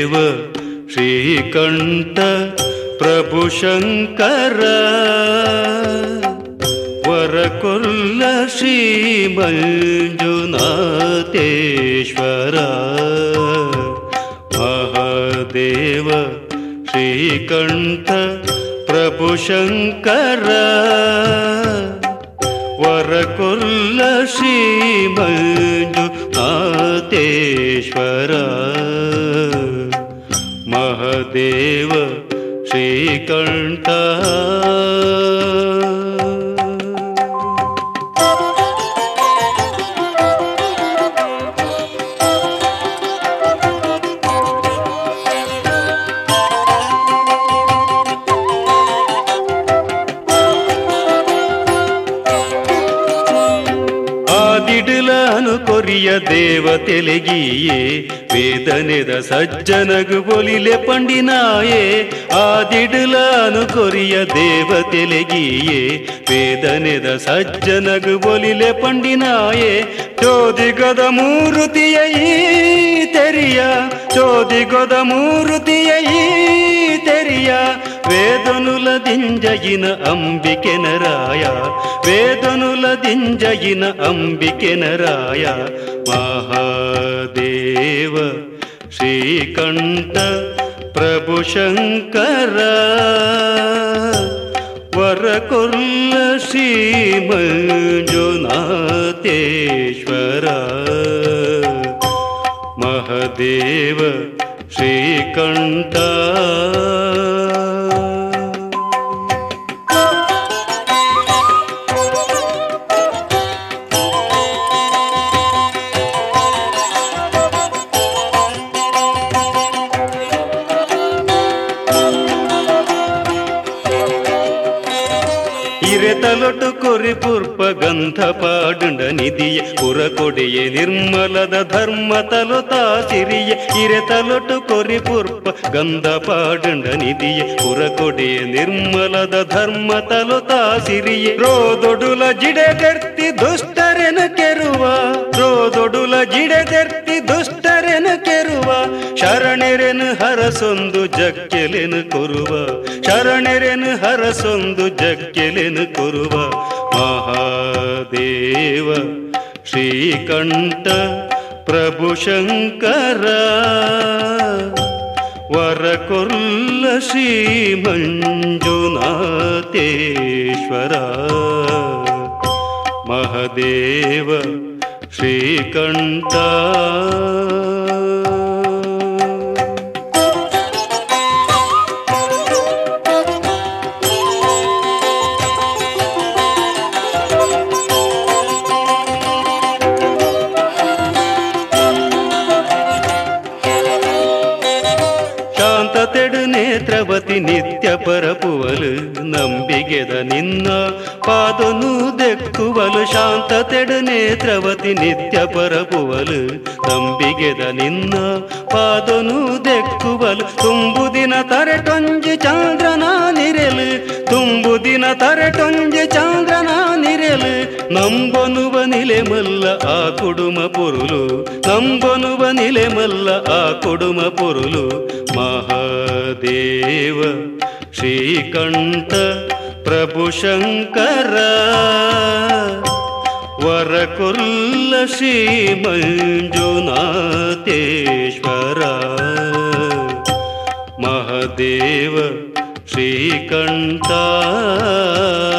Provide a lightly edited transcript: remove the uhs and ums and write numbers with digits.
ಶ್ರೀಕಂಠ ಪ್ರಭು ಶಂಕರ ವರಕೊಲ್ಲ ಶ್ರೀ ಮಂಜುನಾಥೇಶ್ವರ ಮಹಾದೇವ ಶ್ರೀಕಂಠ ಪ್ರಭು ಶಂಕರ ವರಕೊಲ್ಲ ಶ್ರೀ ಮಂಜುನಾಥೇಶ್ವರ ಮಹಾದೇವ ಶ್ರೀಕಂಠ. ಆದಿಡಲನು ಕೊರಿಯ ದೇವತೆಲೆಗಿಯೇ ವೇದನೆದ ಸಜ್ಜನಗು ಬೊಲಿಲೆ ಪಂಡಿನಾಯೇ. ಆದಿಡಲನು ಕೊರಿಯ ದೇವತೆಲೆಗಿಯೇ ವೇದನೆದ ಸಜ್ಜನಗು ಬೊಲಿಲೆ ಪಂಡಿನಾಯೇ. ಚೋದಿಗದ ಮೂರುತಿಯ ಈ ತೆರಿಯ ಚೋದಿಗದ ಮೂರುತಿಯ ಈ ತೆರಿಯ ವೇದನುಲ ದಿಂಜಯಿನ ಅಂಬಿಕೆನರಾಯ ವೇದನುಲ ದಿಂಜಯಿನ ಅಂಬಿಕೆನರಾಯ ಮಹಾದೇವ ಶ್ರೀಕಂಠ ಪ್ರಭು ಶಂಕರ ವರಕೊಲ್ಲ ಶ್ರೀ ಮಂಜುನಾಥೇಶ್ವರ ಮಹಾದೇವ ಶ್ರೀಕಂಠ. ಇರೆತಲೊಟ್ಟು ಕೊರಿ ಪುರ್ಪ ಗಂಧ ಪಾಡುಂಡ ನಿಧಿಯ ಪುರಕೊಡೆಯೇ ನಿರ್ಮಲದ ಧರ್ಮ ತಲುತಾ ಸಿರಿಯ. ಇರೆತಲೊಟ್ಟು ಕೊರಿ ಪುರ್ಪ ಗಂಧ ಪಾಡುಂಡ ನಿಧಿಯ ಪುರಕೊಡೆಯೇ ನಿರ್ಮಲದ ಧರ್ಮ ತಲುತಾ ಸಿರಿಯ. ರೋದೊಡುಲ ಜಿಡೆದೆರ್ತಿ ದುಷ್ಟರೆನ ಕೆರುವ ರೋದೊಡುಲ ಜಿಡೆದೆರ್ತಿ ದುಷ್ಟರೆನ ಕೆರುವ. ಶರಣೆರೆನು ಹರಸೊಂದು ಜಕ್ಕೆಲೆನು ಕೊರುವ ಶರಣೆರೆನು ಹರಸೊಂದು ಜಕ್ಕೆಲೆನು ಕೊರುವ ಮಹಾದೇವ ಶ್ರೀಕಂಠ ಪ್ರಭು ಶಂಕರ ವರಕೊಲ್ಲ ಶ್ರೀ ಮಂಜುನಾಥೇಶ್ವರ ಮಹಾದೇವ ಶ್ರೀಕಂಠ. ಶಾಂತತೆಡು ನೇತ್ರವತಿ ನಿತ್ಯ ಪರಪುವಲು ನಂಬಿಗೆದ ನಿನ್ನ ಪಾದನು ದೆಕ್ಕುವಲು. ಶಾಂತತೆಡು ನೇತ್ರವತಿ ನಿತ್ಯ ಪರಪುವಲು ನಂಬಿಗೆದ ನಿನ್ನ ಪಾದನು ದೆಕ್ಕುವಲು. ತುಂಬುದಿನ ತರೆಟೊಂಜಿ ಚಂದ್ರನ ನಿರೆಲು ತುಂಬುದಿನ ತರೆಟೊಂಜಿ ಚಂದ್ರನ ನಿರೆಲು. ನಂಬೊನುವ ನಿಲೆಮಲ್ಲ ಆ ಕುಡುಮ ಪೊರುಲು ನಂಬೊನುವ ನಿಲೆಮಲ್ಲ ಆ ಕುಡುಮ ಪೊರುಲು ಮಹಾದೇವ ಶ್ರೀಕಂಠ ಪ್ರಭು ಶಂಕರ ವರಕೊಲ್ಲ ಶ್ರೀ ಮಂಜುನಾಥೇಶ್ವರ ಮಹಾದೇವ ಶ್ರೀಕಂಠ.